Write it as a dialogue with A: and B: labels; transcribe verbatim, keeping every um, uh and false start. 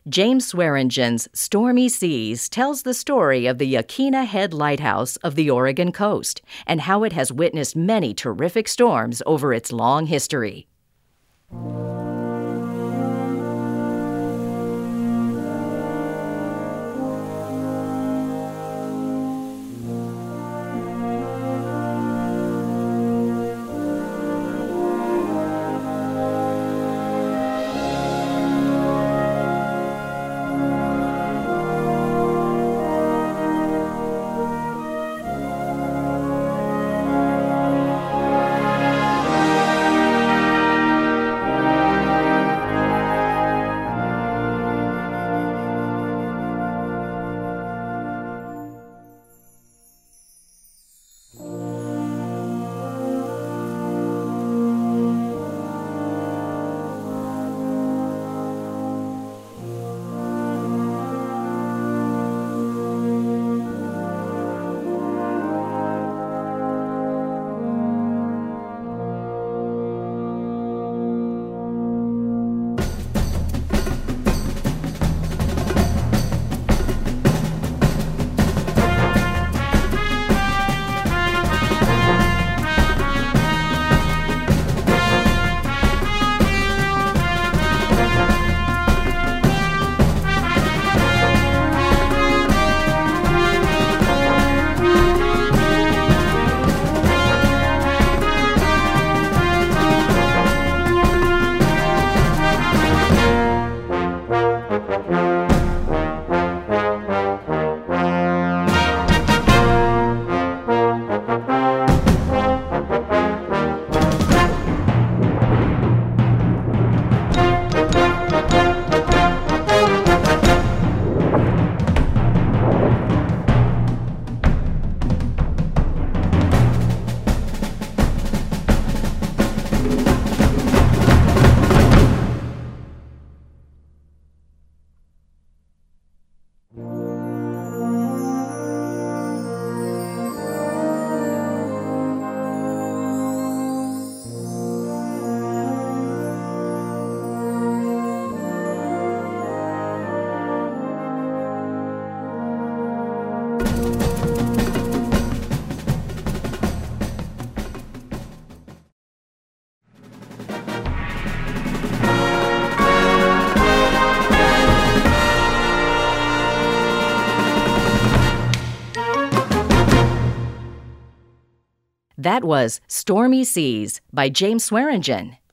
A: James Swearengen's Stormy Seas tells the story of the Yaquina Head Lighthouse of the Oregon coast and how it has witnessed many terrific storms over its long history. That was Stormy Seas by James Swearengen.